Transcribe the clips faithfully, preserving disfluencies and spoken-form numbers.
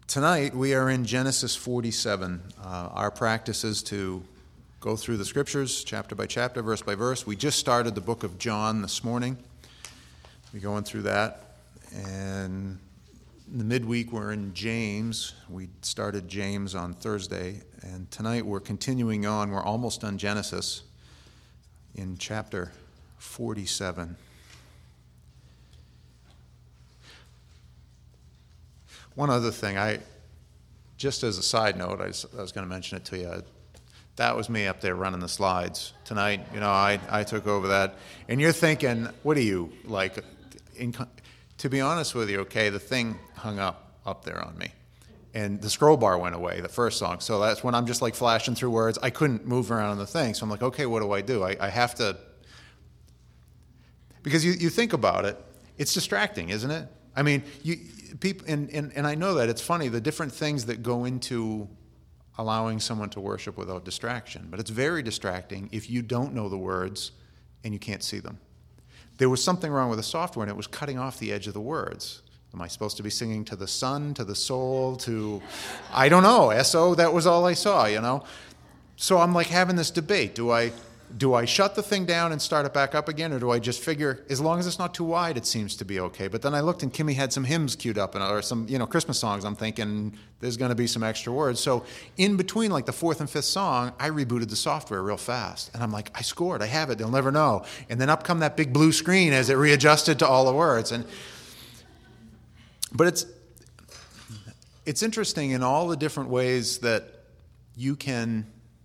Tonight we are in Genesis forty-seven. Uh, our practice is to go through the scriptures chapter by chapter, verse by verse. We just started the book of John this morning. We're going through that. And in the midweek we're in James. We started James on Thursday. And tonight we're continuing on. We're almost done Genesis in chapter forty-seven. One other thing, I just as a side note, I was, I was going to mention it to you. That was me up there running the slides tonight. You know, I, I took over that. And you're thinking, what are you, like, in, to be honest with you, okay, the thing hung up up there on me. And the scroll bar went away, the first song. So that's when I'm just like flashing through words. I couldn't move around on the thing. So I'm like, okay, what do I do? I, I have to, because you, you think about it, it's distracting, isn't it? I mean, you people, and, and, and I know that it's funny, the different things that go into allowing someone to worship without distraction. But it's very distracting if you don't know the words and you can't see them. There was something wrong with the software, and it was cutting off the edge of the words. Am I supposed to be singing to the sun, to the soul, to, I don't know, S O? That was all I saw, you know? So I'm like having this debate. Do I... Do I shut the thing down and start it back up again, or do I just figure, as long as it's not too wide, it seems to be okay? But then I looked, and Kimmy had some hymns queued up, and or some, you know, Christmas songs. I'm thinking there's going to be some extra words. So in between, like the fourth and fifth song, I rebooted the software real fast, and I'm like, I scored, I have it. They'll never know. And then up come that big blue screen as it readjusted to all the words. And but it's it's interesting in all the different ways that you can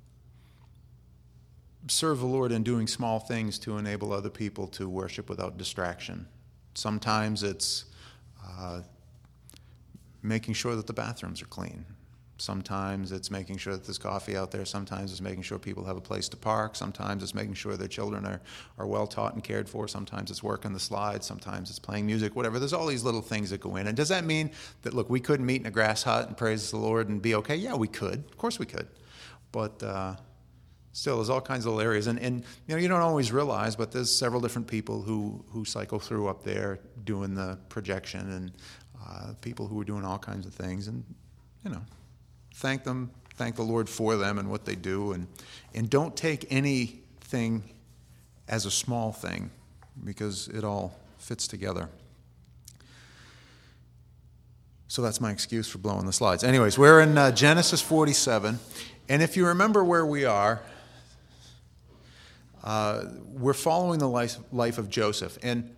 serve the Lord in doing small things to enable other people to worship without distraction. Sometimes it's uh, making sure that the bathrooms are clean. Sometimes it's making sure that there's coffee out there. Sometimes it's making sure people have a place to park. Sometimes it's making sure their children are, are well taught and cared for. Sometimes it's working the slides. Sometimes it's playing music, whatever. There's all these little things that go in. And does that mean that, look, we couldn't meet in a grass hut and praise the Lord and be okay? Yeah, we could. Of course we could. But uh, still, there's all kinds of little areas. And, and you know, you don't always realize, but there's several different people who, who cycle through up there doing the projection, and uh, people who are doing all kinds of things. And, you know, thank them, thank the Lord for them and what they do. And, and don't take anything as a small thing, because it all fits together. So that's my excuse for blowing the slides. Anyways, we're in uh, Genesis forty-seven. And if you remember where we are, Uh, we're following the life, life of Joseph. And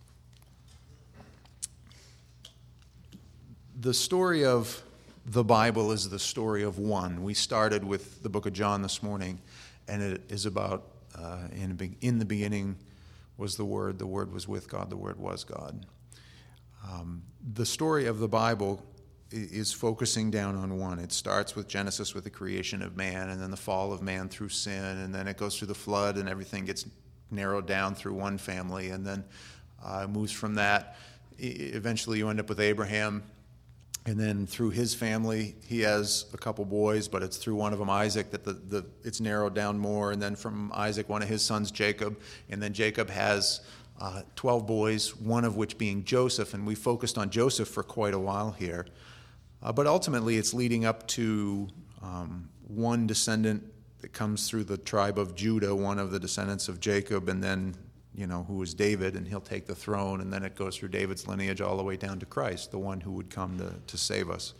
the story of the Bible is the story of one. We started with the book of John this morning, and it is about, uh, in, in the beginning was the Word, the Word was with God, the Word was God. Um, the story of the Bible is focusing down on one. It starts with Genesis, with the creation of man, and then the fall of man through sin, and then it goes through the flood, and everything gets narrowed down through one family, and then uh, moves from that. Eventually you end up with Abraham, and then through his family, he has a couple boys, but it's through one of them, Isaac, that the, the it's narrowed down more, and then from Isaac, one of his sons, Jacob, and then Jacob has uh, twelve boys, one of which being Joseph, and we focused on Joseph for quite a while here. Uh, but ultimately, it's leading up to um, one descendant that comes through the tribe of Judah, one of the descendants of Jacob, and then, you know, who is David, and he'll take the throne, and then it goes through David's lineage all the way down to Christ, the one who would come to, to save us.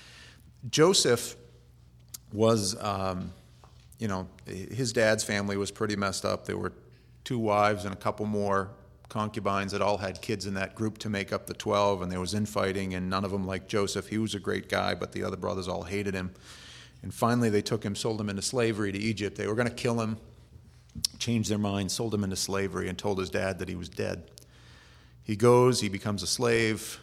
Joseph was, um, you know, his dad's family was pretty messed up. There were two wives and a couple more concubines that all had kids in that group to make up the twelve, and there was infighting, and none of them liked Joseph. He was a great guy, but the other brothers all hated him. And finally they took him, sold him into slavery to Egypt. They were going to kill him, changed their mind, sold him into slavery, and told his dad that he was dead. He goes, he becomes a slave,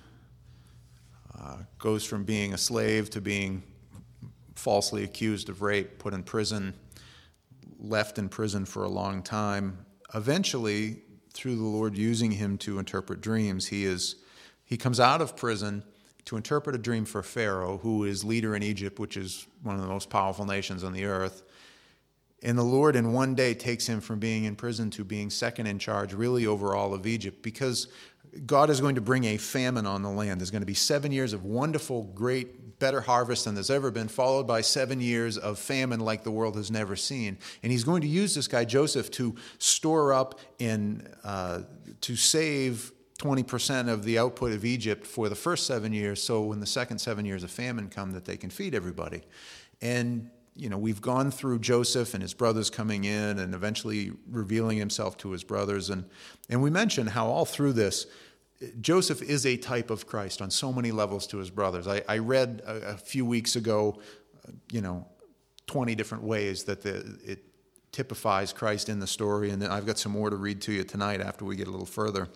uh, goes from being a slave to being falsely accused of rape, put in prison, left in prison for a long time. Eventually, through the Lord using him to interpret dreams, he is he comes out of prison to interpret a dream for Pharaoh, who is leader in Egypt, which is one of the most powerful nations on the earth. And the Lord in one day takes him from being in prison to being second in charge, really over all of Egypt, because God is going to bring a famine on the land. There's going to be seven years of wonderful, great better harvest than there's ever been, followed by seven years of famine like the world has never seen. And he's going to use this guy Joseph to store up and uh, to save twenty percent of the output of Egypt for the first seven years, so when the second seven years of famine come, that they can feed everybody. And you know, we've gone through Joseph and his brothers coming in and eventually revealing himself to his brothers. And, and we mentioned how all through this, Joseph is a type of Christ on so many levels to his brothers. I, I read a, a few weeks ago, you know, twenty different ways that the, it typifies Christ in the story. And then I've got some more to read to you tonight after we get a little further.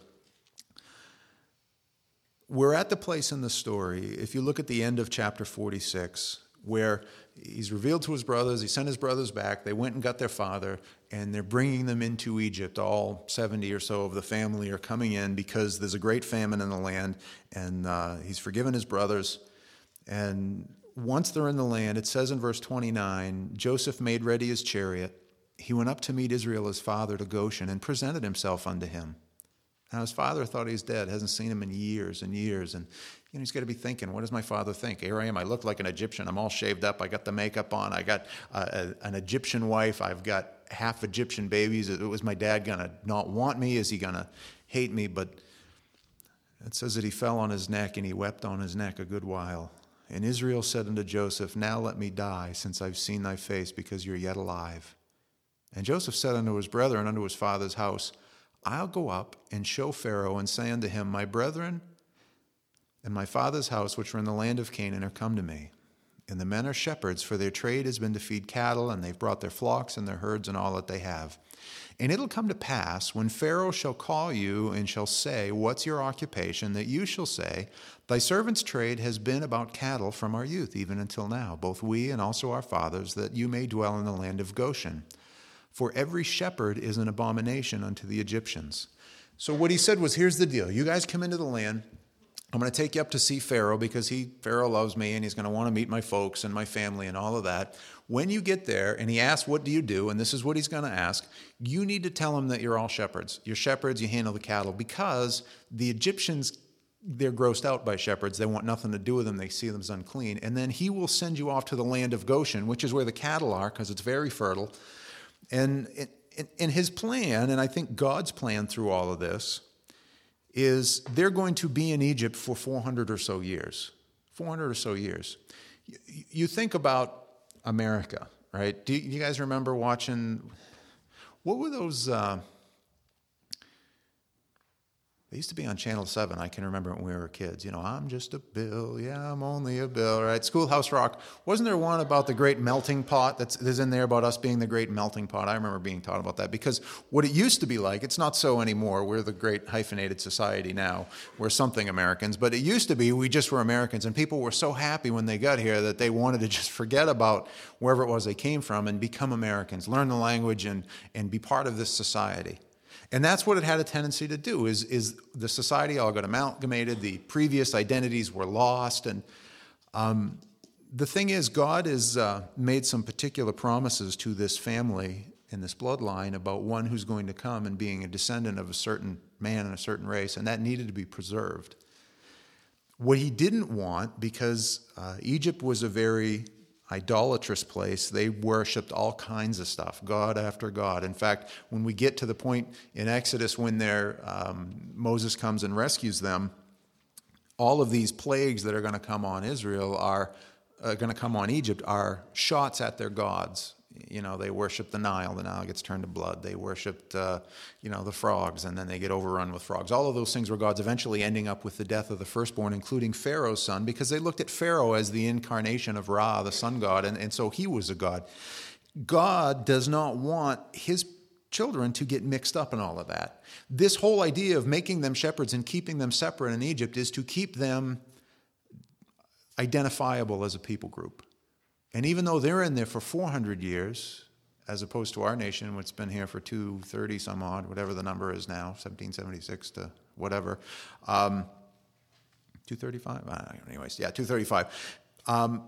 We're at the place in the story, if you look at the end of chapter forty-six, where he's revealed to his brothers, he sent his brothers back, they went and got their father, and they're bringing them into Egypt. All seventy or so of the family are coming in because there's a great famine in the land, and uh, he's forgiven his brothers. And once they're in the land, it says in verse twenty-nine, Joseph made ready his chariot. He went up to meet Israel, his father, to Goshen, and presented himself unto him. Now his father thought he was dead, hasn't seen him in years and years, and you know, he's got to be thinking, what does my father think? Here I am, I look like an Egyptian, I'm all shaved up, I got the makeup on, I got uh, a, an Egyptian wife, I've got half Egyptian babies. It was my dad going to not want me? Is he going to hate me? But it says that he fell on his neck and he wept on his neck a good while. And Israel said unto Joseph, now let me die, since I've seen thy face, because you're yet alive. And Joseph said unto his brethren, unto his father's house, I'll go up and show Pharaoh, and say unto him, my brethren and my father's house, which are in the land of Canaan, are come to me. And the men are shepherds, for their trade has been to feed cattle, and they've brought their flocks and their herds and all that they have. And it'll come to pass, when Pharaoh shall call you and shall say, what's your occupation, that you shall say, thy servant's trade has been about cattle from our youth, even until now, both we and also our fathers, that you may dwell in the land of Goshen. For every shepherd is an abomination unto the Egyptians. So what he said was, here's the deal. You guys come into the land. I'm going to take you up to see Pharaoh, because he Pharaoh loves me, and he's going to want to meet my folks and my family and all of that. When you get there, and he asks, what do you do? And this is what he's going to ask. You need to tell him that you're all shepherds. You're shepherds, you handle the cattle, because the Egyptians, they're grossed out by shepherds. They want nothing to do with them. They see them as unclean. And then he will send you off to the land of Goshen, which is where the cattle are, because it's very fertile. And in his plan, and I think God's plan through all of this, is they're going to be in Egypt for four hundred or so years. four hundred or so years. You think about America, right? Do you guys remember watching, what were those, uh, they used to be on Channel seven. I can remember when we were kids. You know, I'm just a Bill. Yeah, I'm only a Bill, right? Schoolhouse Rock. Wasn't there one about the great melting pot that's, that's in there about us being the great melting pot? I remember being taught about that, because what it used to be like, it's not so anymore. We're the great hyphenated society now. We're something Americans. But it used to be we just were Americans, and people were so happy when they got here that they wanted to just forget about wherever it was they came from and become Americans, learn the language, and, and be part of this society. And that's what it had a tendency to do, is, is the society all got amalgamated, the previous identities were lost. And um, the thing is, God has uh, made some particular promises to this family in this bloodline about one who's going to come and being a descendant of a certain man and a certain race, and that needed to be preserved. What he didn't want, because uh, Egypt was a very idolatrous place. They worshipped all kinds of stuff, God after God. In fact, when we get to the point in Exodus when they're, um, Moses comes and rescues them, all of these plagues that are going to come on Israel are uh, going to come on Egypt are shots at their gods. You know, they worship the Nile. The Nile gets turned to blood. They worshipped, uh, you know, the frogs, and then they get overrun with frogs. All of those things were gods, eventually ending up with the death of the firstborn, including Pharaoh's son, because they looked at Pharaoh as the incarnation of Ra, the sun god, and, and so he was a god. God does not want his children to get mixed up in all of that. This whole idea of making them shepherds and keeping them separate in Egypt is to keep them identifiable as a people group. And even though they're in there for four hundred years, as opposed to our nation, which has been here for two thirty some odd, whatever the number is now, seventeen seventy-six to whatever, um, two thirty-five? Uh, anyways, yeah, two thirty-five. Um,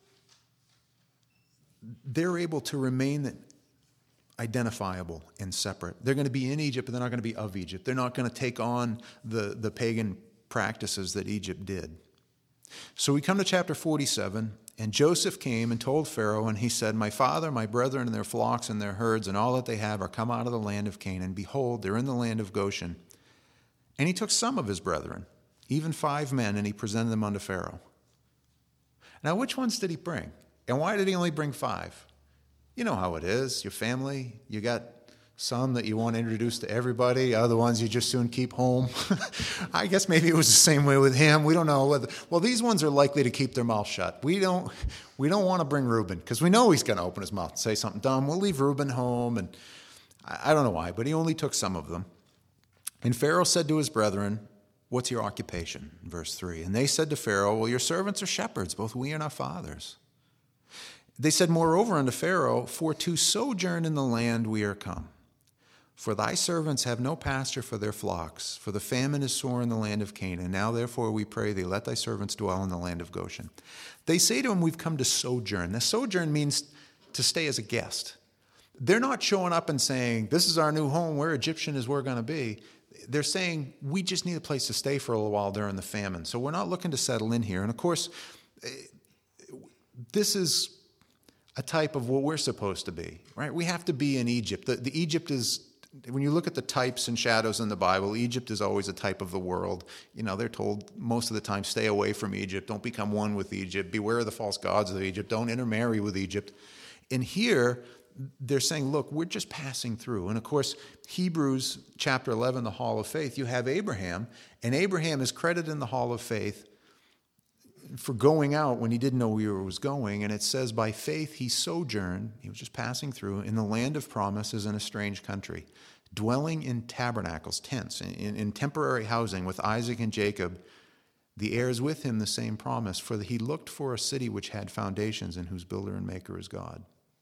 they're able to remain identifiable and separate. They're going to be in Egypt, but they're not going to be of Egypt. They're not going to take on the, the pagan practices that Egypt did. So we come to chapter forty-seven, and Joseph came and told Pharaoh, and he said, my father, my brethren, and their flocks and their herds, and all that they have are come out of the land of Canaan. Behold, they're in the land of Goshen. And he took some of his brethren, even five men, and he presented them unto Pharaoh. Now, which ones did he bring? And why did he only bring five? You know how it is. Your family, you got some that you want to introduce to everybody, other ones you just soon keep home. I guess maybe it was the same way with him. We don't know whether, well, these ones are likely to keep their mouth shut. We don't we don't want to bring Reuben because we know he's going to open his mouth and say something dumb. We'll leave Reuben home. And I, I don't know why, but he only took some of them. And Pharaoh said to his brethren, what's your occupation? Verse three. And they said to Pharaoh, well, your servants are shepherds, both we and our fathers. They said, moreover unto Pharaoh, for to sojourn in the land we are come. For thy servants have no pasture for their flocks, for the famine is sore in the land of Canaan. Now therefore we pray thee, let thy servants dwell in the land of Goshen. They say to him, we've come to sojourn. The sojourn means to stay as a guest. They're not showing up and saying, this is our new home, we're Egyptian as we're going to be. They're saying, we just need a place to stay for a little while during the famine. So we're not looking to settle in here. And of course, this is a type of what we're supposed to be, right? We have to be in Egypt. The, the Egypt is, when you look at the types and shadows in the Bible, Egypt is always a type of the world. You know, they're told most of the time, stay away from Egypt. Don't become one with Egypt. Beware of the false gods of Egypt. Don't intermarry with Egypt. And here, they're saying, look, we're just passing through. And of course, Hebrews chapter eleven, the hall of faith, you have Abraham, and Abraham is credited in the hall of faith for going out when he didn't know where he was going. And it says, by faith he sojourned, he was just passing through, in the land of promises in a strange country, dwelling in tabernacles, tents, in, in temporary housing with Isaac and Jacob, the heirs with him the same promise, for he looked for a city which had foundations and whose builder and maker is God.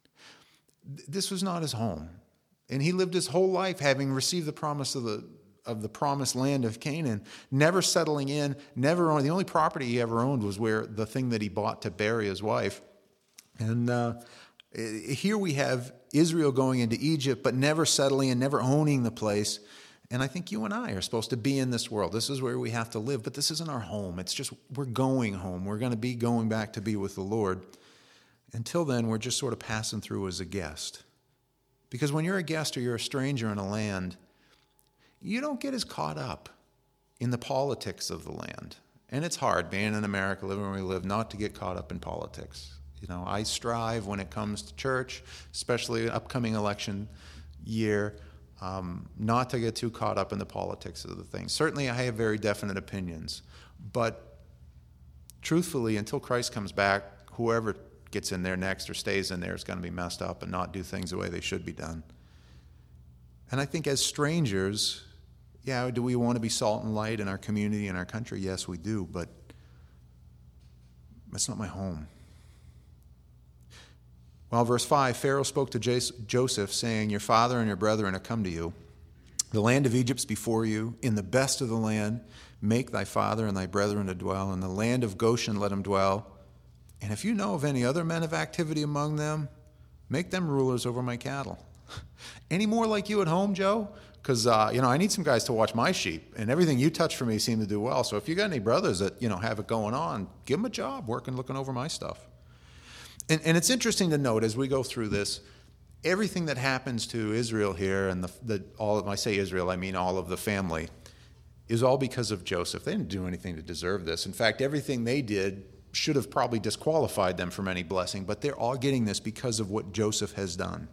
This was not his home. And he lived his whole life having received the promise of the of the promised land of Canaan, never settling in, never owned. The only property he ever owned was where the thing that he bought to bury his wife. And uh, here we have Israel going into Egypt, but never settling and never owning the place. And I think you and I are supposed to be in this world. This is where we have to live, but this isn't our home. It's just, we're going home. We're going to be going back to be with the Lord. Until then, we're just sort of passing through as a guest. Because when you're a guest or you're a stranger in a land, you don't get as caught up in the politics of the land. And it's hard, being in America, living where we live, not to get caught up in politics. You know, I strive when it comes to church, especially upcoming election year, um, not to get too caught up in the politics of the thing. Certainly, I have very definite opinions. But truthfully, until Christ comes back, whoever gets in there next or stays in there is going to be messed up and not do things the way they should be done. And I think as strangers, yeah, do we want to be salt and light in our community and our country? Yes, we do, but that's not my home. Well, verse five, Pharaoh spoke to Joseph, saying, your father and your brethren have come to you. The land of Egypt's before you. In the best of the land, make thy father and thy brethren to dwell. In the land of Goshen, let them dwell. And if you know of any other men of activity among them, make them rulers over my cattle. Any more like you at home, Joe? Because, uh, you know, I need some guys to watch my sheep, and everything you touch for me seem to do well. So if you got any brothers that, you know, have it going on, give them a job working, looking over my stuff. And, and it's interesting to note as we go through this, everything that happens to Israel here, and the, the all of, I say Israel, I mean all of the family, is all because of Joseph. They didn't do anything to deserve this. In fact, everything they did should have probably disqualified them from any blessing, but they're all getting this because of what Joseph has done.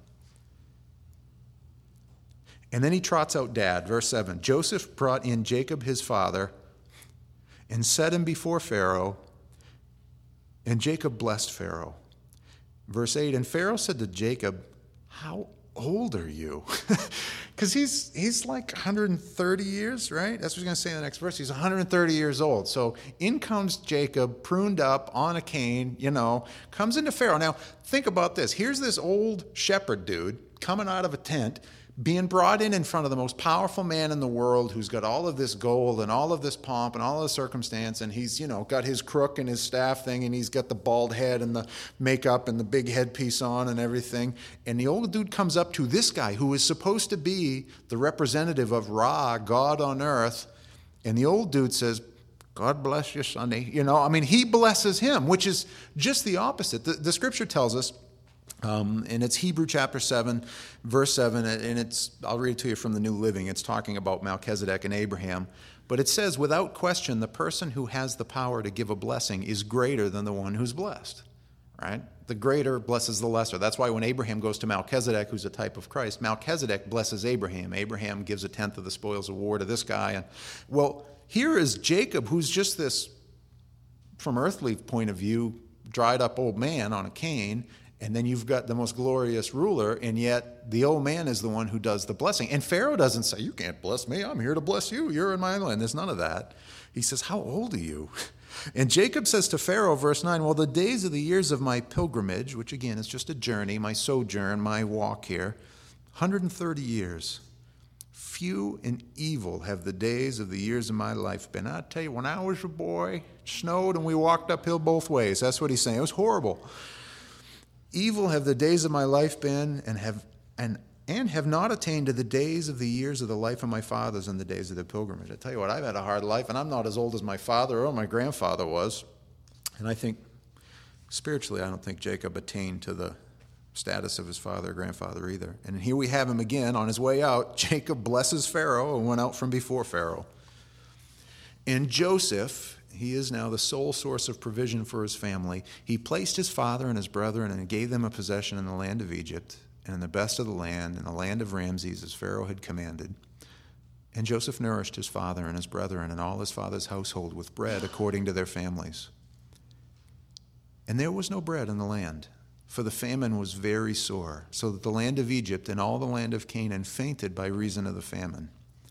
And then he trots out dad, verse seven. Joseph brought in Jacob his father and set him before Pharaoh, and Jacob blessed Pharaoh. Verse eight, and Pharaoh said to Jacob, how old are you? Because he's he's like one hundred thirty years, right? That's what he's going to say in the next verse. He's one hundred thirty years old. So in comes Jacob, pruned up on a cane, you know, comes into Pharaoh. Now, think about this. Here's this old shepherd dude coming out of a tent, being brought in in front of the most powerful man in the world who's got all of this gold and all of this pomp and all of this circumstance, and he's, you know, got his crook and his staff thing, and he's got the bald head and the makeup and the big headpiece on and everything. And the old dude comes up to this guy who is supposed to be the representative of Ra, God on earth, and the old dude says, God bless you, Sonny. You know, I mean, he blesses him, which is just the opposite. The, the scripture tells us, um, and it's Hebrew chapter seven, verse seven, and it's, I'll read it to you from the New Living. It's talking about Melchizedek and Abraham. But it says, without question, the person who has the power to give a blessing is greater than the one who's blessed, right? The greater blesses the lesser. That's why when Abraham goes to Melchizedek, who's a type of Christ, Melchizedek blesses Abraham. Abraham gives a tenth of the spoils of war to this guy. And well, here is Jacob, who's just this, from earthly point of view, dried up old man on a cane, and then you've got the most glorious ruler, and yet the old man is the one who does the blessing. And Pharaoh doesn't say, you can't bless me, I'm here to bless you, you're in my land. There's none of that. He says, how old are you? And Jacob says to Pharaoh, verse nine, well, the days of the years of my pilgrimage, which again is just a journey, my sojourn, my walk here, one hundred thirty years. Few and evil have the days of the years of my life been. I tell you, when I was a boy, it snowed and we walked uphill both ways. That's what he's saying. It was horrible. Evil have the days of my life been, and have and and have not attained to the days of the years of the life of my fathers and the days of the pilgrimage. I tell you what, I've had a hard life, and I'm not as old as my father or my grandfather was. And I think, spiritually, I don't think Jacob attained to the status of his father or grandfather either. And here we have him again on his way out. Jacob blesses Pharaoh and went out from before Pharaoh. And Joseph, he is now the sole source of provision for his family. He placed his father and his brethren and gave them a possession in the land of Egypt and in the best of the land, in the land of Ramses, as Pharaoh had commanded. And Joseph nourished his father and his brethren and all his father's household with bread according to their families. And there was no bread in the land, for the famine was very sore, so that the land of Egypt and all the land of Canaan fainted by reason of the famine.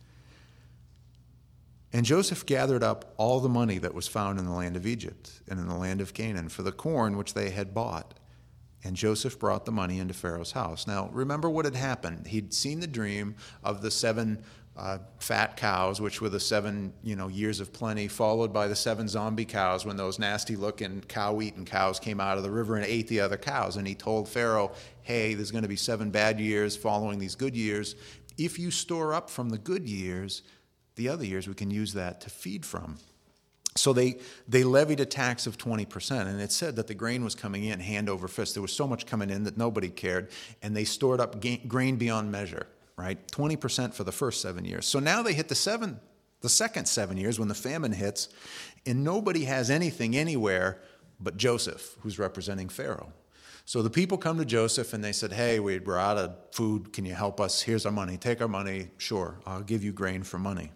And Joseph gathered up all the money that was found in the land of Egypt and in the land of Canaan for the corn which they had bought. And Joseph brought the money into Pharaoh's house. Now, remember what had happened. He'd seen the dream of the seven uh, fat cows, which were the seven, you know, years of plenty, followed by the seven zombie cows when those nasty-looking cow-eating cows came out of the river and ate the other cows. And he told Pharaoh, hey, there's going to be seven bad years following these good years. If you store up from the good years, the other years we can use that to feed from. So they, they levied a tax of twenty percent, and it said that the grain was coming in hand over fist. There was so much coming in that nobody cared, and they stored up ga- grain beyond measure, right? twenty percent for the first seven years. So now they hit the seven, the second seven years when the famine hits, and nobody has anything anywhere but Joseph, who's representing Pharaoh. So the people come to Joseph, and they said, hey, we're out of food. Can you help us? Here's our money. Take our money. Sure, I'll give you grain for money.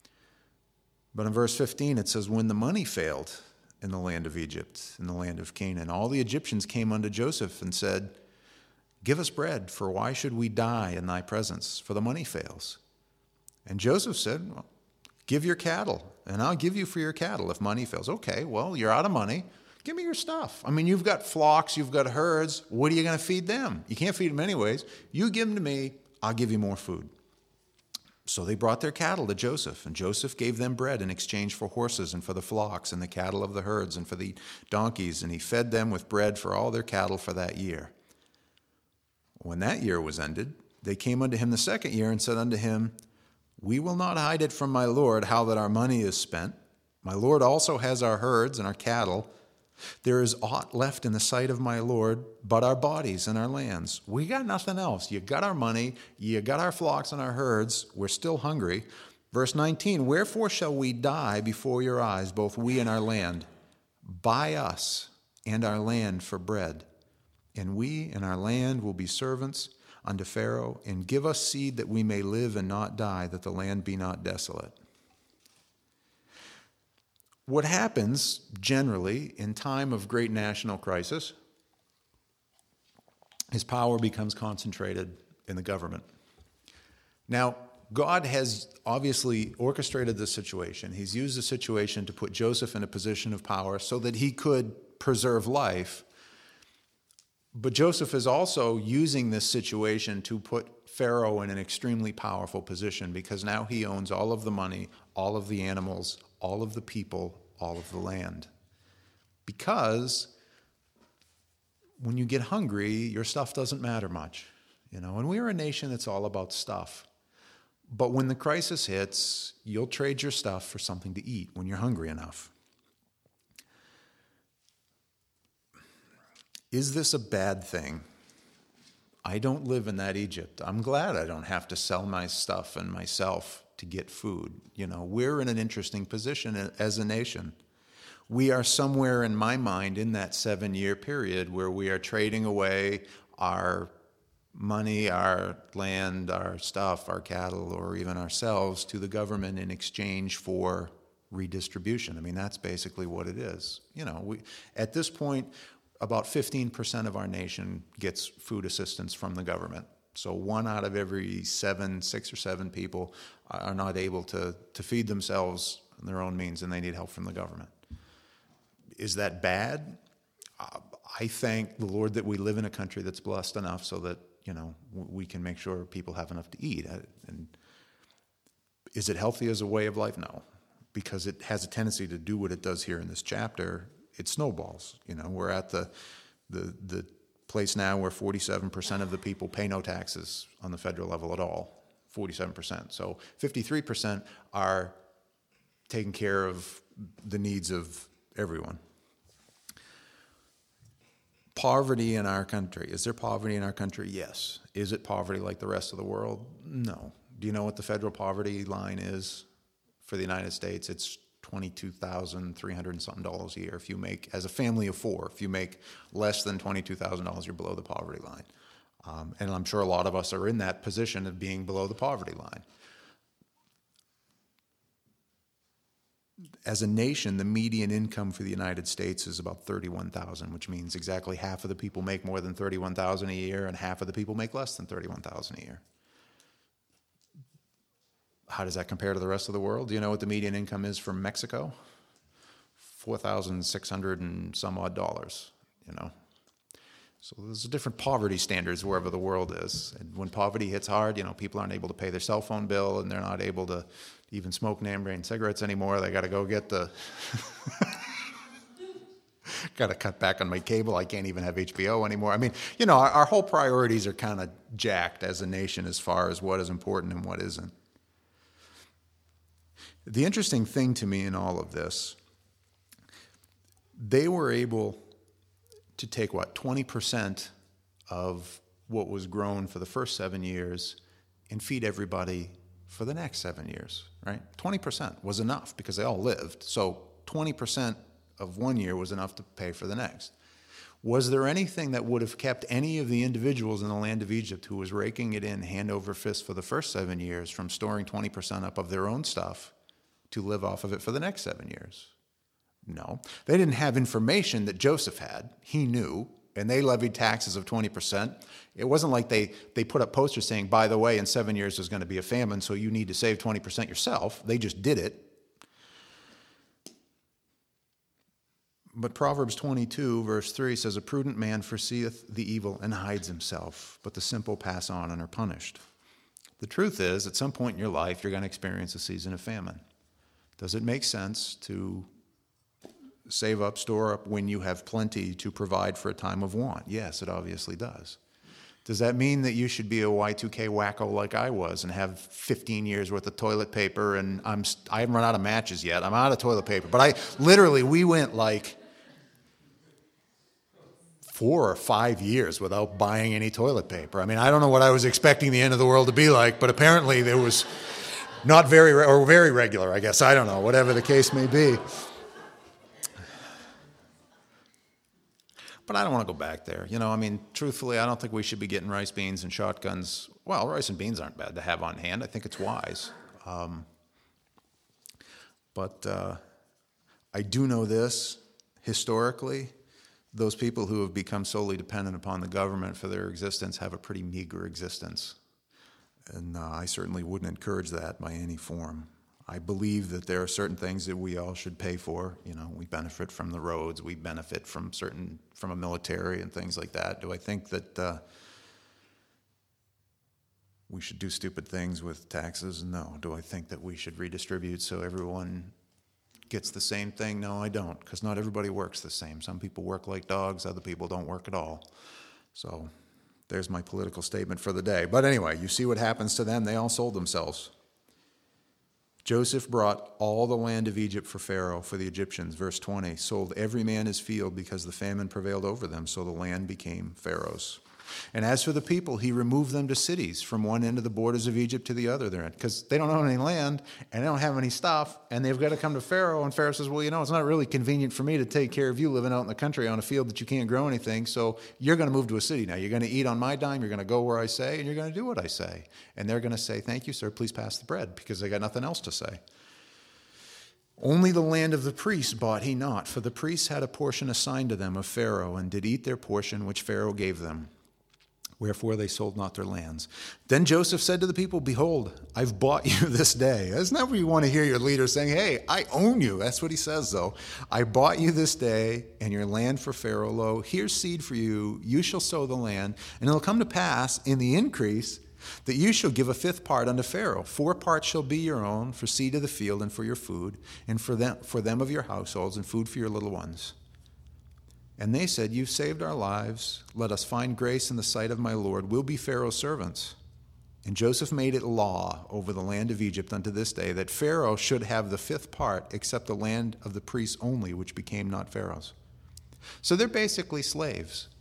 But in verse fifteen, it says, when the money failed in the land of Egypt, in the land of Canaan, all the Egyptians came unto Joseph and said, give us bread, for why should we die in thy presence? For the money fails. And Joseph said, well, give your cattle, and I'll give you for your cattle if money fails. Okay, well, you're out of money. Give me your stuff. I mean, you've got flocks, you've got herds. What are you going to feed them? You can't feed them anyways. You give them to me, I'll give you more food. So they brought their cattle to Joseph, and Joseph gave them bread in exchange for horses and for the flocks and the cattle of the herds and for the donkeys, and he fed them with bread for all their cattle for that year. When that year was ended, they came unto him the second year and said unto him, we will not hide it from my lord how that our money is spent. My lord also has our herds and our cattle. There is aught left in the sight of my Lord but our bodies and our lands. We got nothing else. You got our money, you got our flocks and our herds. We're still hungry. Verse nineteen, wherefore shall we die before your eyes, both we and our land? Buy us and our land for bread, and we and our land will be servants unto Pharaoh, and give us seed that we may live and not die, that the land be not desolate. What happens generally in time of great national crisis is power becomes concentrated in the government. Now, God has obviously orchestrated this situation. He's used the situation to put Joseph in a position of power so that he could preserve life. But Joseph is also using this situation to put Pharaoh in an extremely powerful position, because now he owns all of the money, all of the animals, all of the people, all of the land. Because when you get hungry, your stuff doesn't matter much. You know, and we're a nation that's all about stuff. But when the crisis hits, you'll trade your stuff for something to eat when you're hungry enough. Is this a bad thing? I don't live in that Egypt. I'm glad I don't have to sell my stuff and myself to get food. You know, we're in an interesting position as a nation. We are somewhere in my mind in that seven-year period where we are trading away our money, our land, our stuff, our cattle, or even ourselves to the government in exchange for redistribution. I mean, that's basically what it is. You know, we, at this point, about fifteen percent of our nation gets food assistance from the government. So one out of every seven, six or seven people are not able to, to feed themselves on their own means, and they need help from the government. Is that bad? Uh, I thank the Lord that we live in a country that's blessed enough so that, you know, we can make sure people have enough to eat. And is it healthy as a way of life? No, because it has a tendency to do what it does here in this chapter. It snowballs. You know, we're at the the the place now where forty-seven percent of the people pay no taxes on the federal level at all. forty-seven percent. So fifty-three percent are taking care of the needs of everyone. Poverty in our country. Is there poverty in our country? Yes. Is it poverty like the rest of the world? No. Do you know what the federal poverty line is for the United States? It's twenty-two thousand three hundred and something dollars a year. If you make, as a family of four, if you make less than twenty-two thousand dollars, you're below the poverty line. Um, and I'm sure a lot of us are in that position of being below the poverty line. As a nation, the median income for the United States is about thirty-one thousand dollars, which means exactly half of the people make more than thirty-one thousand dollars a year and half of the people make less than thirty-one thousand dollars a year. How does that compare to the rest of the world? Do you know what the median income is for Mexico? four thousand six hundred and some odd dollars, you know. So there's different poverty standards wherever the world is. And when poverty hits hard, you know, people aren't able to pay their cell phone bill and they're not able to even smoke name-brand cigarettes anymore. They got to go get the... got to cut back on my cable. I can't even have H B O anymore. I mean, you know, our, our whole priorities are kind of jacked as a nation as far as what is important and what isn't. The interesting thing to me in all of this, they were able to take, what, twenty percent of what was grown for the first seven years and feed everybody for the next seven years, right? twenty percent was enough because they all lived. So twenty percent of one year was enough to pay for the next. Was there anything that would have kept any of the individuals in the land of Egypt who was raking it in hand over fist for the first seven years from storing twenty percent up of their own stuff to live off of it for the next seven years? No. They didn't have information that Joseph had. He knew, and they levied taxes of twenty percent. It wasn't like they, they put up posters saying, by the way, in seven years there's going to be a famine, so you need to save twenty percent yourself. They just did it. But Proverbs twenty-two, verse three says, a prudent man foreseeth the evil and hides himself, but the simple pass on and are punished. The truth is, at some point in your life, you're going to experience a season of famine. Does it make sense to save up, store up when you have plenty to provide for a time of want? Yes, it obviously does. Does that mean that you should be a Y two K wacko like I was and have fifteen years worth of toilet paper and I'm, I haven't run out of matches yet. I'm out of toilet paper. But I literally, we went like four or five years without buying any toilet paper. I mean, I don't know what I was expecting the end of the world to be like, but apparently there was not very, or very regular, I guess. I don't know, whatever the case may be. But I don't want to go back there. You know, I mean, truthfully, I don't think we should be getting rice, beans, and shotguns. Well, rice and beans aren't bad to have on hand. I think it's wise. Um, but uh, I do know this, historically, those people who have become solely dependent upon the government for their existence have a pretty meager existence. And uh, I certainly wouldn't encourage that by any form. I believe that there are certain things that we all should pay for. You know, we benefit from the roads, we benefit from certain, from a military and things like that. Do I think that uh, we should do stupid things with taxes? No. Do I think that we should redistribute so everyone gets the same thing? No, I don't, because not everybody works the same. Some people work like dogs, other people don't work at all. So there's my political statement for the day. But anyway, you see what happens to them. They all sold themselves Joseph brought all the land of Egypt for Pharaoh, for the Egyptians. Verse twenty, sold every man his field because the famine prevailed over them, so the land became Pharaoh's. And as for the people, he removed them to cities from one end of the borders of Egypt to the other there, because they don't own any land and they don't have any stuff, and they've got to come to Pharaoh. And Pharaoh says, well, you know, it's not really convenient for me to take care of you living out in the country on a field that you can't grow anything, so you're going to move to a city now. You're going to eat on my dime, you're going to go where I say, and you're going to do what I say. And they're going to say, thank you, sir, please pass the bread, because they got nothing else to say. Only the land of the priests bought he not, for the priests had a portion assigned to them of Pharaoh, and did eat their portion which Pharaoh gave them. Wherefore they sold not their lands. Then Joseph said to the people, behold, I've bought you this day. Isn't that what you want to hear your leader saying? Hey, I own you. That's what he says, though. I bought you this day, and your land for Pharaoh. Lo, here's seed for you. You shall sow the land. And it'll come to pass in the increase that you shall give a fifth part unto Pharaoh. Four parts shall be your own, for seed of the field and for your food, and for them, for them of your households, and food for your little ones. And they said, you've saved our lives. Let us find grace in the sight of my Lord. We'll be Pharaoh's servants. And Joseph made it law over the land of Egypt unto this day that Pharaoh should have the fifth part, except the land of the priests only, which became not Pharaoh's. So they're basically slaves.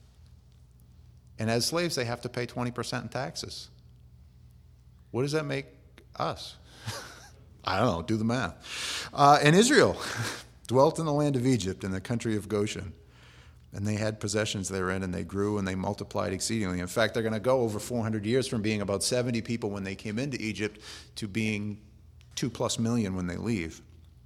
And as slaves, they have to pay twenty percent in taxes. What does that make us? I don't know. Do the math. Uh, and Israel dwelt in the land of Egypt, in the country of Goshen. And they had possessions therein, and they grew and they multiplied exceedingly. In fact, they're going to go over four hundred years from being about seventy people when they came into Egypt to being two plus million when they leave.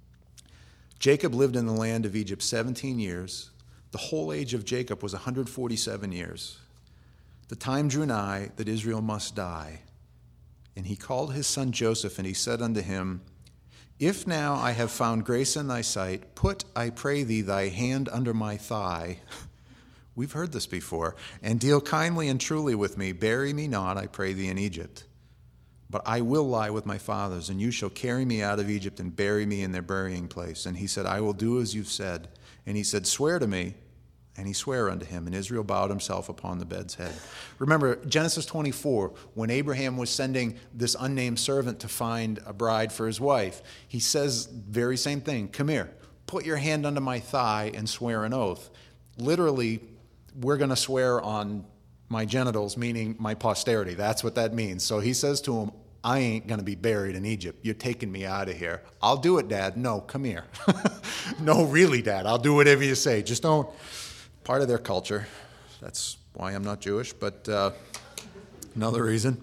Jacob lived in the land of Egypt seventeen years. The whole age of Jacob was one hundred forty-seven years. The time drew nigh that Israel must die. And he called his son Joseph, and he said unto him, if now I have found grace in thy sight, put, I pray thee, thy hand under my thigh. We've heard this before. And deal kindly and truly with me. Bury me not, I pray thee, in Egypt. But I will lie with my fathers, and you shall carry me out of Egypt and bury me in their burying place. And he said, I will do as you've said. And he said, swear to me. And he sware unto him, and Israel bowed himself upon the bed's head. Remember, Genesis twenty-four, when Abraham was sending this unnamed servant to find a bride for his wife, he says very same thing. Come here, put your hand under my thigh and swear an oath. Literally, we're going to swear on my genitals, meaning my posterity. That's what that means. So he says to him, I ain't going to be buried in Egypt. You're taking me out of here. I'll do it, Dad. No, come here. No, really, Dad. I'll do whatever you say. Just don't. Part of their culture. That's why I'm not Jewish, but uh, another reason.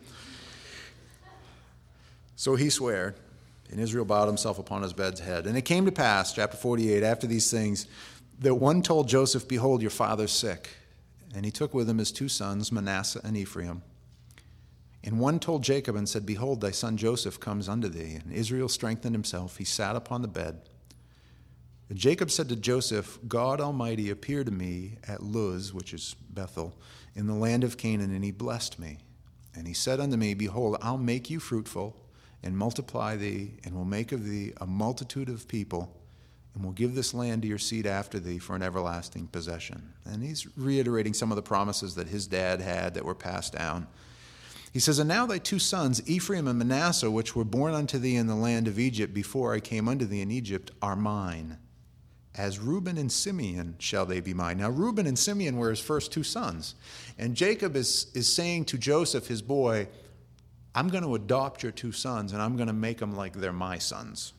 So he swore, and Israel bowed himself upon his bed's head. And it came to pass, chapter forty-eight, after these things, that one told Joseph, behold, your father's sick. And he took with him his two sons, Manasseh and Ephraim. And one told Jacob and said, behold, thy son Joseph comes unto thee. And Israel strengthened himself. He sat upon the bed. And Jacob said to Joseph, God Almighty appeared to me at Luz, which is Bethel, in the land of Canaan, and he blessed me. And he said unto me, behold, I'll make you fruitful, and multiply thee, and will make of thee a multitude of people, and will give this land to your seed after thee for an everlasting possession. And he's reiterating some of the promises that his dad had that were passed down. He says, and now thy two sons, Ephraim and Manasseh, which were born unto thee in the land of Egypt before I came unto thee in Egypt, are mine. As Reuben and Simeon shall they be mine. Now, Reuben and Simeon were his first two sons. And Jacob is, is saying to Joseph, his boy, I'm going to adopt your two sons, and I'm going to make them like they're my sons.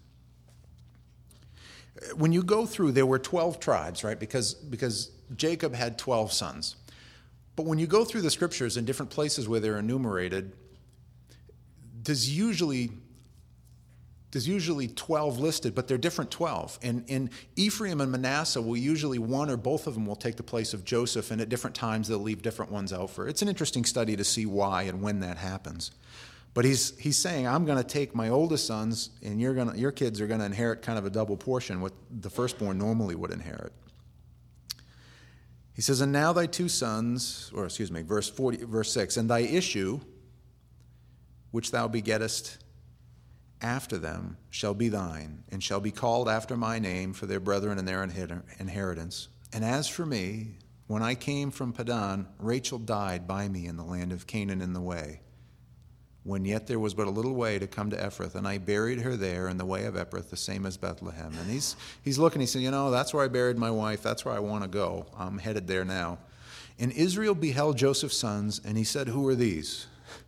When you go through, there were twelve tribes, right? Because, because Jacob had twelve sons. But when you go through the scriptures in different places where they're enumerated, there's usually... There's usually twelve listed, but they're different twelve. And in Ephraim and Manasseh, will usually one or both of them will take the place of Joseph, and at different times they'll leave different ones out for. It's an interesting study to see why and when that happens. But he's he's saying, I'm going to take my oldest sons, and you're going to, your kids are going to inherit kind of a double portion, what the firstborn normally would inherit. He says, and now thy two sons, or excuse me, verse forty, verse six, and thy issue, which thou begettest after them, shall be thine, and shall be called after my name for their brethren and their inheritance. And as for me, when I came from Padan, Rachel died by me in the land of Canaan in the way. when yet there was but a little way to come to Ephrath, and I buried her there in the way of Ephrath, the same as Bethlehem. And he's he's looking, he said, you know, that's where I buried my wife. That's where I want to go. I'm headed there now. And Israel beheld Joseph's sons, and he said, who are these?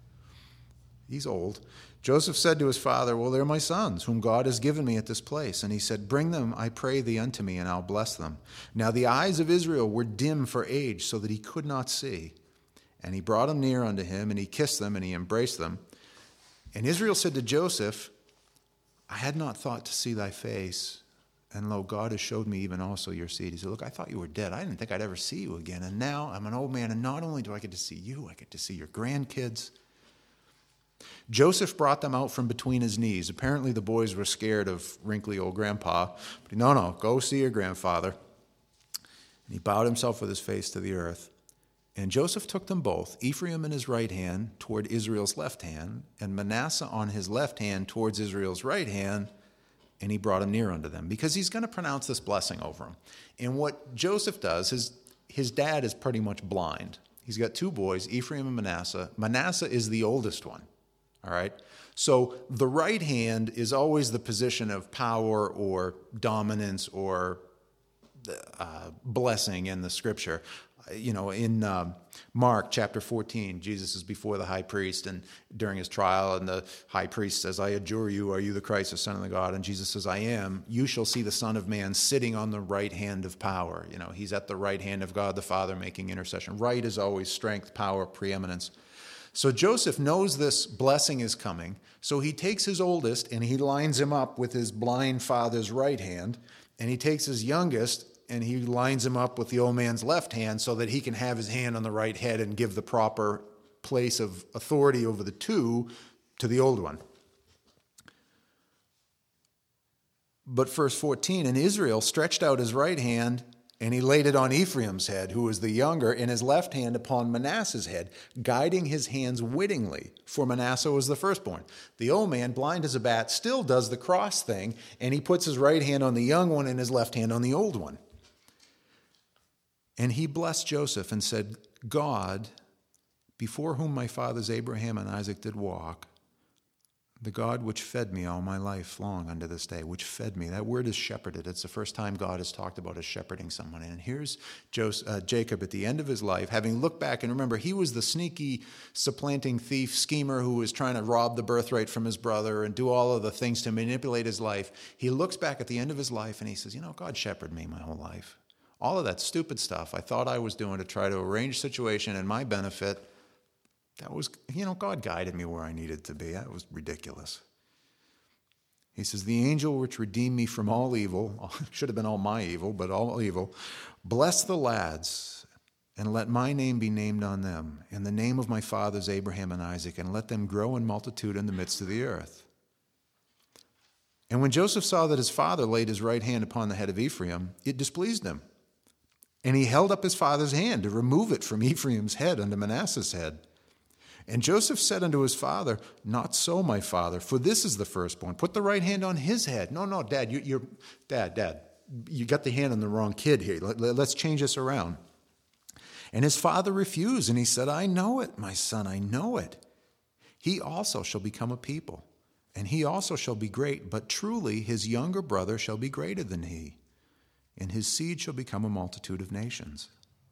He's old. Joseph said to his father, well, they're my sons, whom God has given me at this place. And he said, bring them, I pray thee, unto me, and I'll bless them. Now the eyes of Israel were dim for age, so that he could not see. And he brought them near unto him, and he kissed them, and he embraced them. And Israel said to Joseph, I had not thought to see thy face, and lo, God has showed me even also your seed. He said, look, I thought you were dead. I didn't think I'd ever see you again. And now I'm an old man, and not only do I get to see you, I get to see your grandkids. Joseph brought them out from between his knees. Apparently the boys were scared of wrinkly old grandpa. But he, no, no, go see your grandfather. And he bowed himself with his face to the earth. And Joseph took them both, Ephraim in his right hand toward Israel's left hand, and Manasseh on his left hand towards Israel's right hand, and he brought him near unto them, because he's going to pronounce this blessing over them. And what Joseph does, his, his dad is pretty much blind. He's got two boys, Ephraim and Manasseh. Manasseh is the oldest one, all right? So the right hand is always the position of power or dominance or uh, blessing in the scripture. You know, in um, Mark chapter fourteen, Jesus is before the high priest and during his trial, and the high priest says, I adjure you, are you the Christ, the Son of the God? And Jesus says, I am. You shall see the Son of Man sitting on the right hand of power. You know, he's at the right hand of God the Father making intercession. Right is always strength, power, preeminence. So Joseph knows this blessing is coming, so he takes his oldest and he lines him up with his blind father's right hand, and he takes his youngest and he lines him up with the old man's left hand so that he can have his hand on the right head and give the proper place of authority over the two to the old one. But verse fourteen, and Israel stretched out his right hand, and he laid it on Ephraim's head, who was the younger, and his left hand upon Manasseh's head, guiding his hands wittingly, for Manasseh was the firstborn. The old man, blind as a bat, still does the cross thing, and he puts his right hand on the young one and his left hand on the old one. And he blessed Joseph and said, God, before whom my fathers Abraham and Isaac did walk, the God which fed me all my life long unto this day, which fed me. That word is shepherded. It's the first time God has talked about as shepherding someone. And here's Joseph, uh, Jacob at the end of his life, having looked back, and remember, he was the sneaky, supplanting thief, schemer who was trying to rob the birthright from his brother and do all of the things to manipulate his life. He looks back at the end of his life and he says, you know, God shepherded me my whole life. All of that stupid stuff I thought I was doing to try to arrange a situation in my benefit, that was, you know, God guided me where I needed to be. That was ridiculous. He says, the angel which redeemed me from all evil, should have been all my evil, but all evil, bless the lads, and let my name be named on them, and the name of my fathers Abraham and Isaac, and let them grow in multitude in the midst of the earth. And when Joseph saw that his father laid his right hand upon the head of Ephraim, it displeased him. And he held up his father's hand to remove it from Ephraim's head unto Manasseh's head. And Joseph said unto his father, not so, my father, for this is the firstborn. Put the right hand on his head. No, no, Dad, you, you're, Dad, Dad, you got the hand on the wrong kid here. Let, let, let's change this around. And his father refused, and he said, I know it, my son, I know it. He also shall become a people, and he also shall be great, but truly his younger brother shall be greater than he, and his seed shall become a multitude of nations.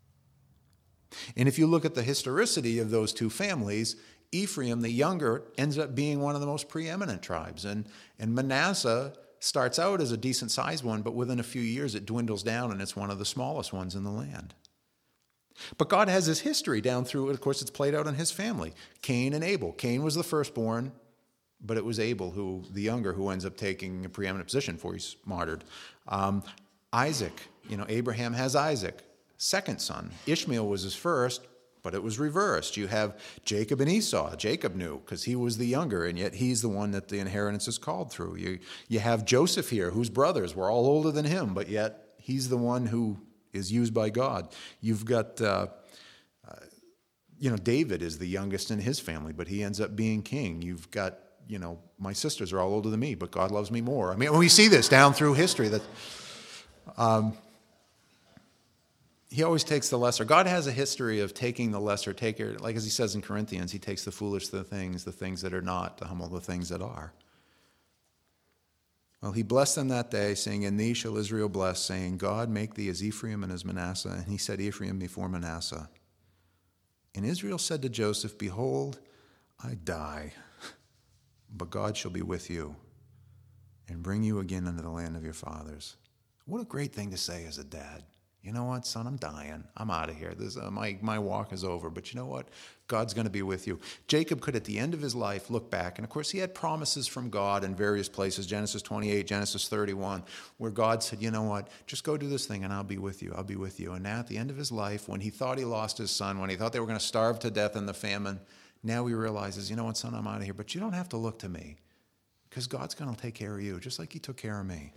And if you look at the historicity of those two families, Ephraim, the younger, ends up being one of the most preeminent tribes. And, and Manasseh starts out as a decent-sized one, but within a few years it dwindles down and it's one of the smallest ones in the land. But God has his history down through it. Of course, it's played out in his family. Cain and Abel. Cain was the firstborn, but it was Abel, who the younger, who ends up taking a preeminent position before he's martyred. Um, Isaac, you know, Abraham has Isaac, second son. Ishmael was his first, but it was reversed. You have Jacob and Esau. Jacob knew because he was the younger, and yet he's the one that the inheritance is called through. You, you have Joseph here, whose brothers were all older than him, but yet he's the one who is used by God. You've got, uh, uh, you know, David is the youngest in his family, but he ends up being king. You've got, you know, my sisters are all older than me, but God loves me more. I mean, we see this down through history that... Um, he always takes the lesser. God has a history of taking the lesser. Take it, like as he says in Corinthians, he takes the foolish the things, the things that are not, to humble the things that are. Well, he blessed them that day, saying, in thee shall Israel bless, saying, God make thee as Ephraim and as Manasseh. And he set Ephraim before Manasseh. And Israel said to Joseph, behold, I die, but God shall be with you and bring you again into the land of your fathers. What a great thing to say as a dad. You know what, son, I'm dying. I'm out of here. This, uh, my, my walk is over. But you know what? God's going to be with you. Jacob could, at the end of his life, look back. And, of course, he had promises from God in various places, Genesis twenty-eight, Genesis thirty-one, where God said, you know what, just go do this thing and I'll be with you. I'll be with you. And now at the end of his life, when he thought he lost his son, when he thought they were going to starve to death in the famine, now he realizes, you know what, son, I'm out of here. But you don't have to look to me because God's going to take care of you just like he took care of me.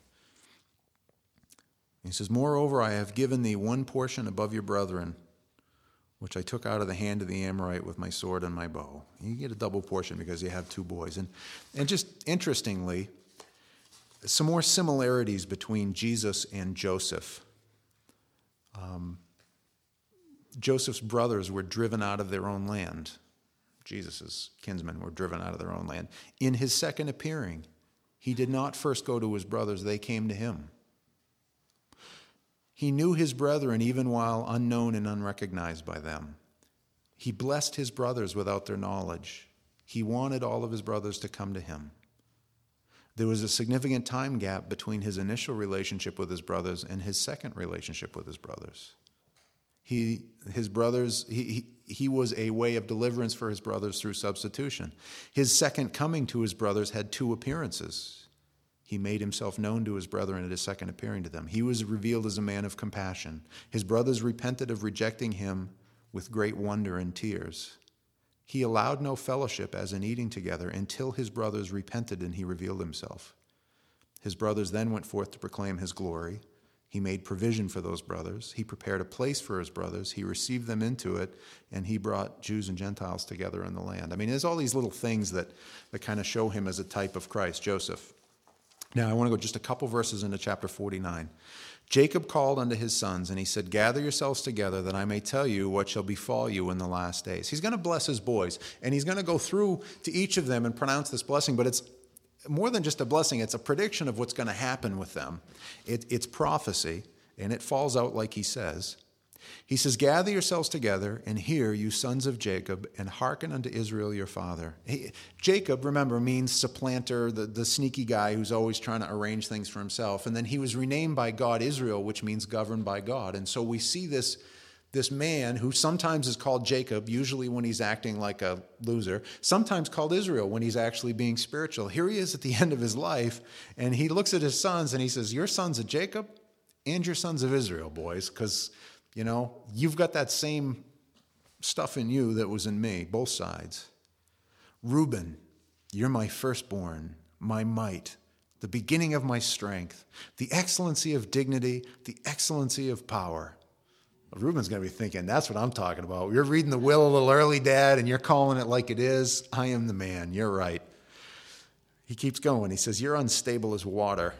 He says, moreover, I have given thee one portion above your brethren, which I took out of the hand of the Amorite with my sword and my bow. You get a double portion because you have two boys. And, and just interestingly, some more similarities between Jesus and Joseph. Um, Joseph's brothers were driven out of their own land. Jesus' kinsmen were driven out of their own land. In his second appearing, he did not first go to his brothers, they came to him. He knew his brethren even while unknown and unrecognized by them. He blessed his brothers without their knowledge. He wanted all of his brothers to come to him. There was a significant time gap between his initial relationship with his brothers and his second relationship with his brothers. He, his brothers, he, he, he was a way of deliverance for his brothers through substitution. His second coming to his brothers had two appearances. He made himself known to his brethren at his second appearing to them. He was revealed as a man of compassion. His brothers repented of rejecting him with great wonder and tears. He allowed no fellowship as in eating together until his brothers repented and he revealed himself. His brothers then went forth to proclaim his glory. He made provision for those brothers. He prepared a place for his brothers. He received them into it, and he brought Jews and Gentiles together in the land. I mean, there's all these little things that, that kind of show him as a type of Christ, Joseph. Now, I want to go just a couple verses into chapter forty-nine. Jacob called unto his sons, and he said, gather yourselves together, that I may tell you what shall befall you in the last days. He's going to bless his boys, and he's going to go through to each of them and pronounce this blessing, but it's more than just a blessing. It's a prediction of what's going to happen with them. It, it's prophecy, and it falls out like he says. He says, gather yourselves together and hear, you sons of Jacob, and hearken unto Israel your father. He, Jacob, remember, means supplanter, the, the sneaky guy who's always trying to arrange things for himself. And then he was renamed by God Israel, which means governed by God. And so we see this, this man who sometimes is called Jacob, usually when he's acting like a loser, sometimes called Israel when he's actually being spiritual. Here he is at the end of his life, and he looks at his sons and he says, you're sons of Jacob and you're sons of Israel, boys, because you know, you've got that same stuff in you that was in me, both sides. Reuben, you're my firstborn, my might, the beginning of my strength, the excellency of dignity, the excellency of power. Well, Reuben's going to be thinking, that's what I'm talking about. You're reading the will a little early, Dad, and you're calling it like it is. I am the man. You're right. He keeps going. He says, you're unstable as water.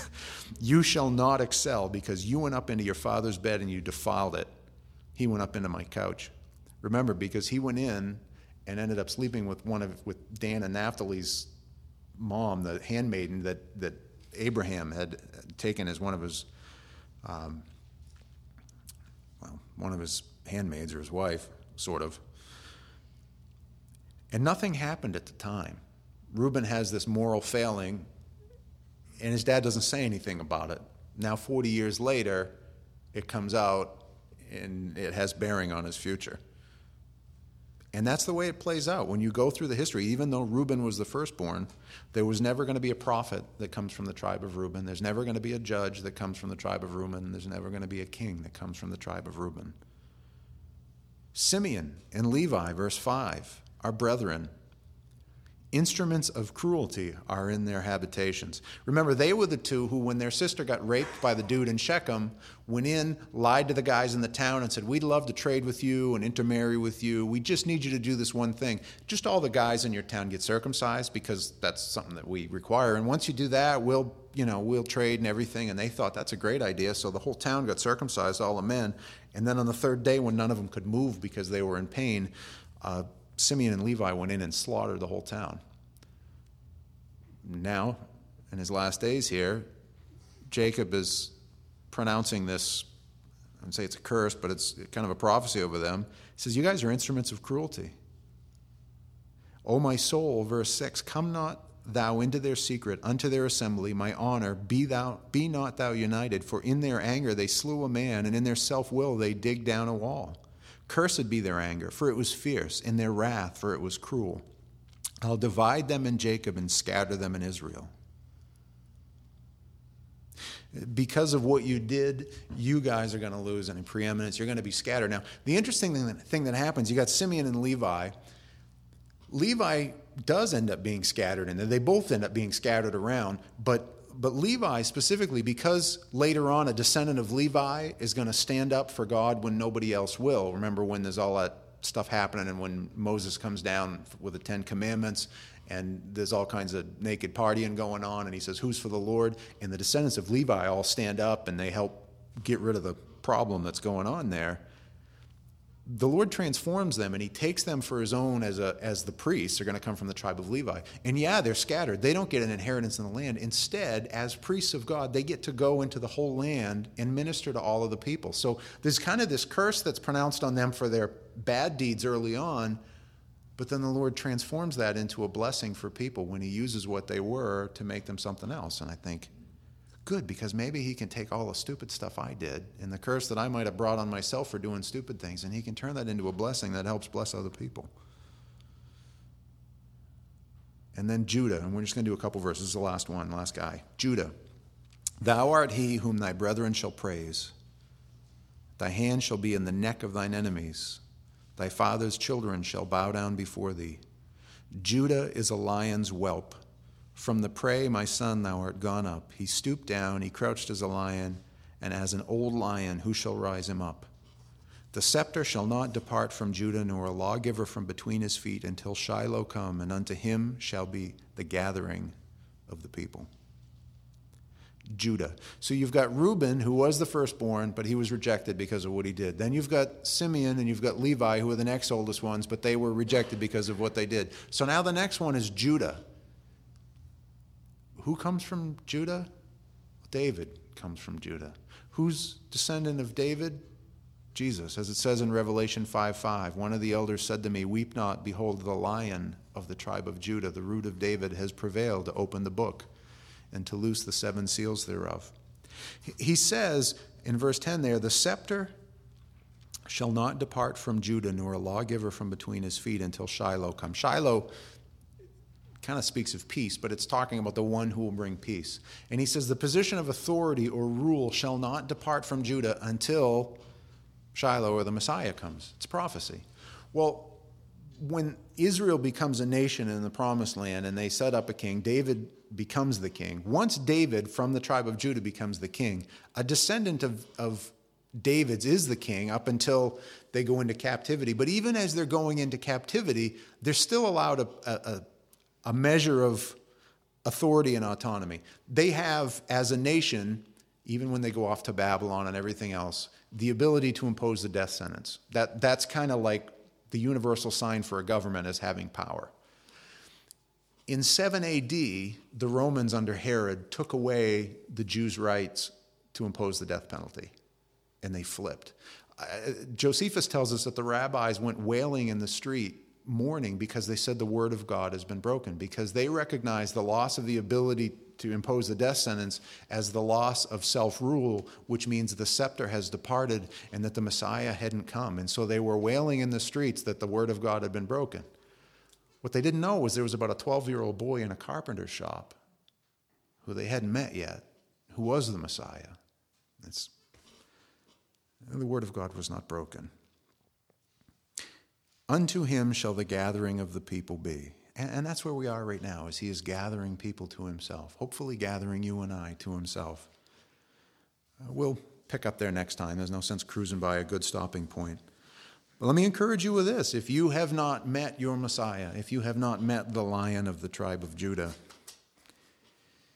You shall not excel because you went up into your father's bed and you defiled it. He went up into my couch. Remember, because he went in and ended up sleeping with one of with Dan and Naphtali's mom, the handmaiden that, that Abraham had taken as one of his, um, well, one of his handmaids or his wife, sort of. And nothing happened at the time. Reuben has this moral failing, and his dad doesn't say anything about it. Now, forty years later, it comes out, and it has bearing on his future. And that's the way it plays out. When you go through the history, even though Reuben was the firstborn, there was never going to be a prophet that comes from the tribe of Reuben. There's never going to be a judge that comes from the tribe of Reuben. There's never going to be a king that comes from the tribe of Reuben. Simeon and Levi, verse five, are brethren. Instruments of cruelty are in their habitations. Remember, they were the two who, when their sister got raped by the dude in Shechem, went in, lied to the guys in the town and said, we'd love to trade with you and intermarry with you. We just need you to do this one thing. Just all the guys in your town get circumcised because that's something that we require. And once you do that, we'll, you know, we'll trade and everything. And they thought that's a great idea. So the whole town got circumcised, all the men. And then on the third day, when none of them could move because they were in pain, uh, Simeon and Levi went in and slaughtered the whole town. Now, in his last days here, Jacob is pronouncing this, I would say it's a curse, but it's kind of a prophecy over them. He says, you guys are instruments of cruelty. O my soul, verse six, come not thou into their secret, unto their assembly, my honor, be thou, be not thou united, for in their anger they slew a man, and in their self-will they digged down a wall. Cursed be their anger, for it was fierce, in their wrath, for it was cruel. I'll divide them in Jacob and scatter them in Israel. Because of what you did, you guys are going to lose any preeminence. You're going to be scattered. Now, the interesting thing that, thing that happens, you got Simeon and Levi. Levi does end up being scattered, and they both end up being scattered around. But but Levi specifically, because later on a descendant of Levi is going to stand up for God when nobody else will. Remember when there's all that stuff happening, and when Moses comes down with the Ten Commandments, and there's all kinds of naked partying going on, and he says, who's for the Lord? And the descendants of Levi all stand up, and they help get rid of the problem that's going on there. The Lord transforms them, and he takes them for his own as a as the priests. They're going to come from the tribe of Levi. And yeah, they're scattered. They don't get an inheritance in the land. Instead, as priests of God, they get to go into the whole land and minister to all of the people. So there's kind of this curse that's pronounced on them for their bad deeds early on, but then the Lord transforms that into a blessing for people when he uses what they were to make them something else. And I think, good, because maybe he can take all the stupid stuff I did and the curse that I might have brought on myself for doing stupid things, and he can turn that into a blessing that helps bless other people. And then Judah, and we're just going to do a couple verses. This is the last one, last guy. Judah, thou art he whom thy brethren shall praise. Thy hand shall be in the neck of thine enemies. Thy father's children shall bow down before thee. Judah is a lion's whelp. From the prey, my son, thou art gone up. He stooped down, he crouched as a lion, and as an old lion, who shall rise him up? The scepter shall not depart from Judah, nor a lawgiver from between his feet, until Shiloh come, and unto him shall be the gathering of the people. Judah. So you've got Reuben, who was the firstborn, but he was rejected because of what he did. Then you've got Simeon and you've got Levi, who are the next oldest ones, but they were rejected because of what they did. So now the next one is Judah. Who comes from Judah? David comes from Judah. Who's descendant of David? Jesus. As it says in Revelation five five, one of the elders said to me, weep not, behold, the Lion of the tribe of Judah, the root of David, has prevailed to open the book and to loose the seven seals thereof. He says in verse ten there, the scepter shall not depart from Judah, nor a lawgiver from between his feet, until Shiloh come. Shiloh kind of speaks of peace, but it's talking about the one who will bring peace. And he says the position of authority or rule shall not depart from Judah until Shiloh or the Messiah comes. It's prophecy. Well, when Israel becomes a nation in the promised land and they set up a king, David becomes the king. Once David from the tribe of Judah becomes the king, a descendant of, of David's is the king up until they go into captivity. But even as they're going into captivity, they're still allowed a, a, a measure of authority and autonomy. They have, as a nation, even when they go off to Babylon and everything else, the ability to impose the death sentence. That, that's kind of like the universal sign for a government as having power. In seven A D, the Romans under Herod took away the Jews' rights to impose the death penalty, and they flipped. Uh, Josephus tells us that the rabbis went wailing in the street, mourning, because they said the word of God has been broken, because they recognized the loss of the ability to impose the death sentence as the loss of self-rule, which means the scepter has departed and that the Messiah hadn't come. And so they were wailing in the streets that the word of God had been broken. What they didn't know was there was about a twelve-year-old boy in a carpenter's shop who they hadn't met yet, who was the Messiah. It's, the word of God was not broken. Unto him shall the gathering of the people be. And, and that's where we are right now, as he is gathering people to himself, hopefully gathering you and I to himself. Uh, we'll pick up there next time. There's no sense cruising by a good stopping point. But let me encourage you with this. If you have not met your Messiah, if you have not met the Lion of the tribe of Judah,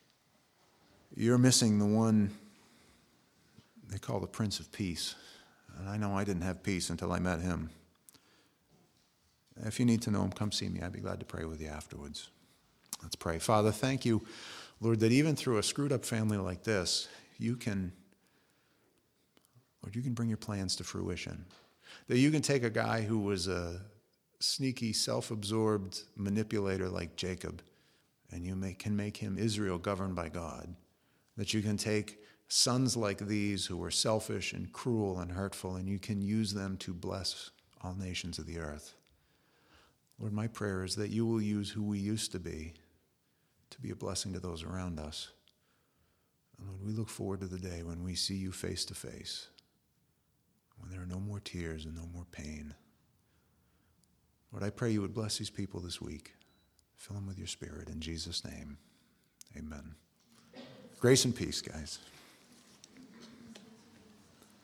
you're missing the one they call the Prince of Peace. And I know I didn't have peace until I met him. If you need to know him, come see me. I'd be glad to pray with you afterwards. Let's pray. Father, thank you, Lord, that even through a screwed up family like this, you can, Lord, you can bring your plans to fruition. That you can take a guy who was a sneaky, self-absorbed manipulator like Jacob, and you make, can make him Israel governed by God. That you can take sons like these who were selfish and cruel and hurtful, and you can use them to bless all nations of the earth. Lord, my prayer is that you will use who we used to be to be a blessing to those around us. And Lord, we look forward to the day when we see you face to face, when there are no more tears and no more pain. Lord, I pray you would bless these people this week. Fill them with your Spirit. In Jesus' name, amen. Grace and peace, guys.